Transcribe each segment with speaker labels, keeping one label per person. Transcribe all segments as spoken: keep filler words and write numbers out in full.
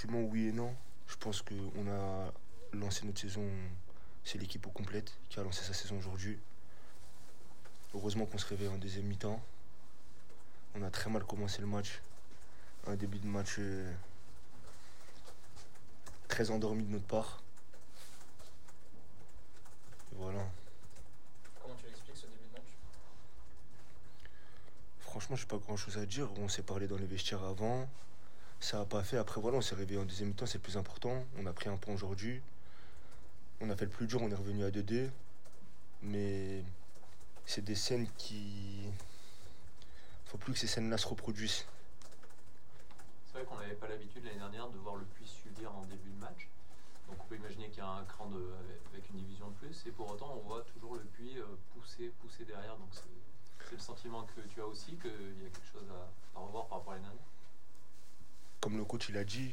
Speaker 1: sentiment, oui et non. Je pense qu'on a lancé notre saison, c'est l'équipe au complète qui a lancé sa saison aujourd'hui. Heureusement qu'on se réveille en deuxième mi-temps. On a très mal commencé le match. Un début de match euh, très endormi de notre part. Et voilà.
Speaker 2: Comment tu l'expliques ce début de match?
Speaker 1: Franchement, je n'ai pas grand-chose à dire. On s'est parlé dans les vestiaires avant. Ça n'a pas fait. Après, voilà, on s'est réveillé en deuxième mi-temps, c'est le plus important. On a pris un point aujourd'hui. On a fait le plus dur, on est revenu à deux deux. Mais c'est des scènes qui... Faut plus que ces scènes-là se reproduisent.
Speaker 3: C'est vrai qu'on n'avait pas l'habitude l'année dernière de voir le Puy subir en début de match. Donc on peut imaginer qu'il y a un cran de, avec une division de plus. Et pour autant, on voit toujours le Puy pousser, pousser derrière. Donc c'est, c'est le sentiment que tu as aussi, qu'il y a quelque chose à, à revoir par rapport à l'année dernière.
Speaker 1: Comme le coach il a dit,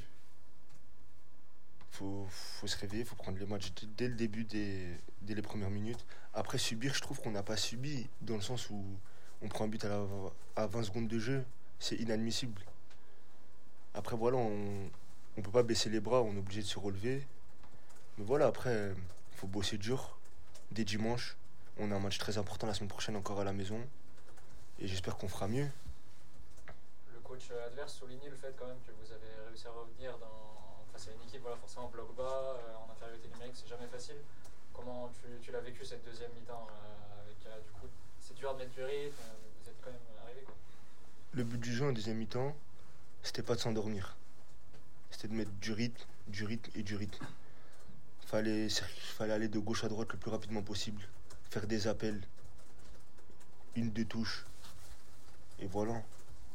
Speaker 1: faut, faut se réveiller, faut prendre les matchs dès le début, dès, dès les premières minutes. Après subir, je trouve qu'on n'a pas subi, dans le sens où on prend un but à, la, à vingt secondes de jeu, c'est inadmissible. Après voilà, on ne peut pas baisser les bras, on est obligé de se relever. Mais voilà, après, il faut bosser dur. Dès dimanche, on a un match très important la semaine prochaine encore à la maison. Et j'espère qu'on fera mieux.
Speaker 2: Le coach adverse soulignait le fait quand même que vous avez réussi à revenir dans... face à une équipe, voilà, forcément bloc bas, euh, en infériorité numérique, c'est jamais facile. Comment tu, tu l'as vécu cette deuxième mi-temps euh, avec, euh, du coup, c'est dur de mettre du rythme, euh, vous êtes quand même arrivé quoi.
Speaker 1: Le but du jeu en deuxième mi-temps, c'était pas de s'endormir. C'était de mettre du rythme, du rythme et du rythme. Fallait, fallait aller de gauche à droite le plus rapidement possible. Faire des appels. Une, deux touches. Et voilà.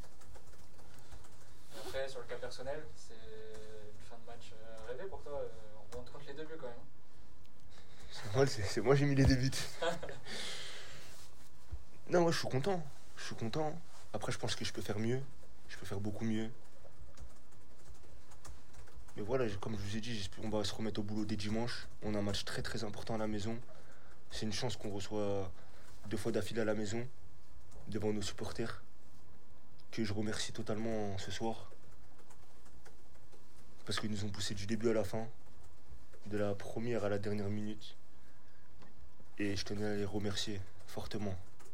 Speaker 2: Après, sur le cas personnel, c'est une fin de match euh, rêvée pour toi. Euh, on compte les deux buts quand même.
Speaker 1: C'est moi, c'est, c'est moi j'ai mis les deux buts. Non, moi je suis content. Je suis content. Après, je pense que je peux faire mieux. Je peux faire beaucoup mieux. Mais voilà, comme je vous ai dit, on va se remettre au boulot dès dimanche. On a un match très très important à la maison. C'est une chance qu'on reçoit deux fois d'affilée à la maison, devant nos supporters, que je remercie totalement ce soir. Parce qu'ils nous ont poussé du début à la fin, de la première à la dernière minute. Et je tenais à les remercier fortement.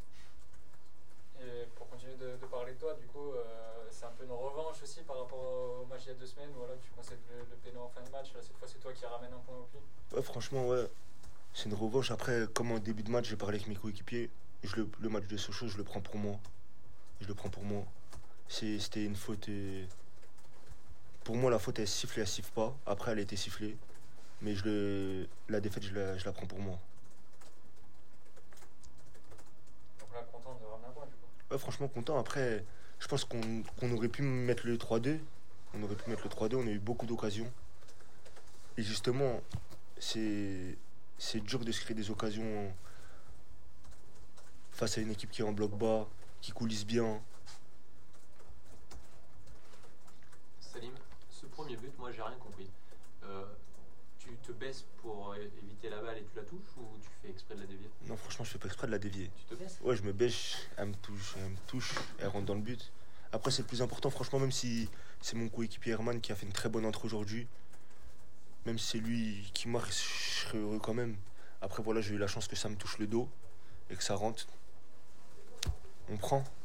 Speaker 2: Et pour continuer de, de parler de toi, du coup, euh, c'est un peu une revanche aussi par rapport au match il y a deux semaines. Voilà, tu concèdes le, le péno en fin de match. Là, cette fois, c'est toi qui ramène un point au pied.
Speaker 1: Ouais, franchement, ouais. C'est une revanche. Après, comme en début de match, j'ai parlé avec mes coéquipiers. Je le, le match de Sochaux, je le prends pour moi. Je le prends pour moi. C'est, c'était une faute. Et... Pour moi, la faute, elle siffle et elle siffle pas. Après, elle a été sifflée. Mais je le, la défaite, je la, je la prends pour moi.
Speaker 2: Donc là, content de ramener un point, du coup.
Speaker 1: Ouais, franchement, content. Après, je pense qu'on, qu'on aurait pu mettre le trois deux. On aurait pu mettre le trois deux. On a eu beaucoup d'occasions. Et justement, c'est, c'est dur de se créer des occasions face à une équipe qui est en bloc bas, qui coulisse bien.
Speaker 3: Salim, ce premier but, moi j'ai rien compris. Euh, tu te baisses pour éviter la balle et tu la touches ou tu fais exprès de la dévier?
Speaker 1: Non, franchement, je fais pas exprès de la dévier.
Speaker 3: Tu te baisses?
Speaker 1: Ouais, je me baisse, elle me touche, elle me touche, elle rentre dans le but. Après, c'est le plus important, franchement, même si c'est mon coéquipier Herman qui a fait une très bonne entrée aujourd'hui. Même si c'est lui qui marque, je serais heureux quand même. Après, voilà, j'ai eu la chance que ça me touche le dos et que ça rentre. On prend.